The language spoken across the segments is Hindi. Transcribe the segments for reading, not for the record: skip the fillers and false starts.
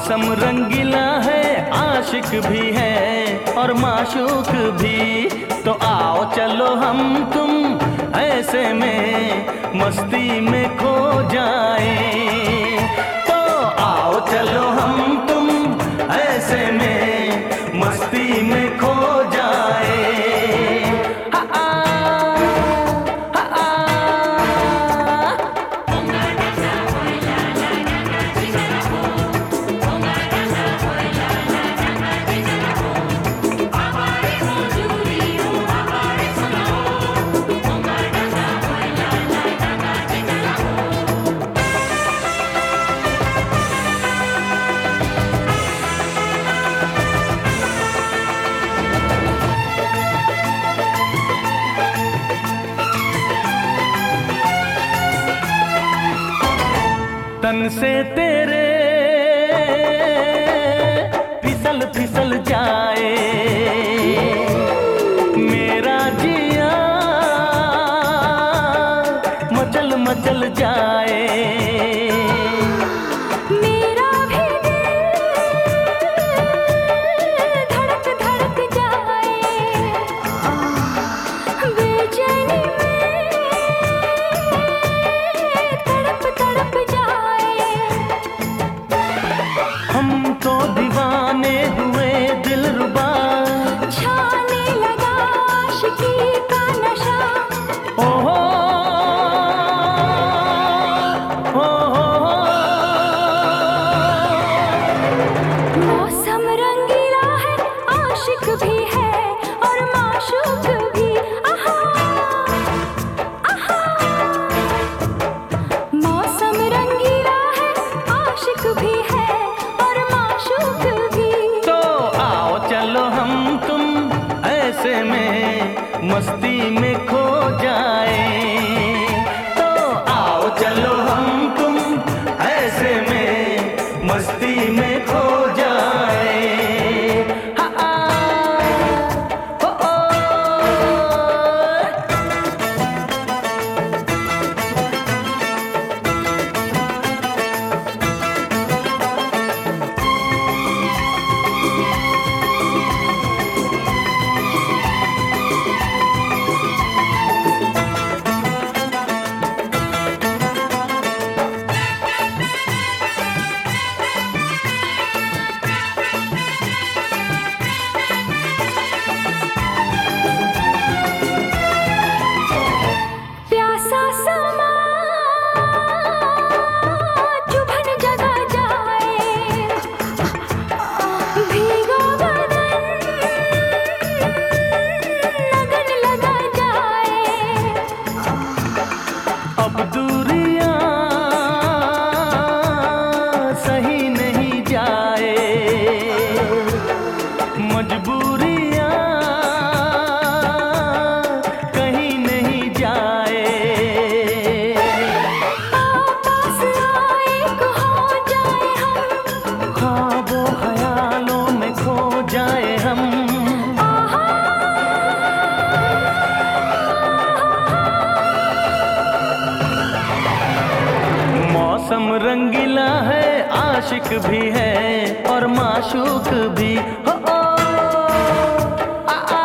मौसम रंगीला है, आशिक भी है और माशूक भी। तो आओ चलो हम तुम ऐसे में मस्ती में खो जाए। तो आओ चलो हम तुम ऐसे में मस्ती में खो जाए। तन से तेरे फिसल फिसल जाए मेरा जिया, मचल मचल जाए मेरा भी दिल धड़क धड़क जाए। बेचैनी में तड़प तड़प जाए। हम तो दीवाने हुए दिलरुबा, छाने लगा आशिकी का नशा। ओहो मौसम रंगीला है, आशिक भी है और माशूक भी। आहा आहा। मौसम रंगीला है, आशिक भी है और माशूक भी। तो आओ चलो हम तुम ऐसे में मस्ती में खो जाए। तो आओ चलो हम तुम ऐसे में मस्ती में खो जाए। हा, आ, हो, ओ। प्यासा समा चुभन जगा जाए। भीगा बदन लगन लगा जाए। अब दूरियां सही नहीं जाए, मजबूरियां कहीं नहीं जाए। पास आए को हो जाए हम। ख्वाबों ख्यालों में खो जाए हम। आहा मौसम रंगीला है, आशिक भी है और माशूक भी। हो, ओ, आ, आ।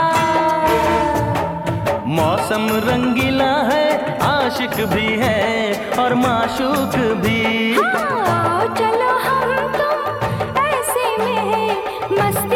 मौसम रंगीला है, आशिक भी है और माशूक भी। आओ चलो हम तुम ऐसे में मस्ती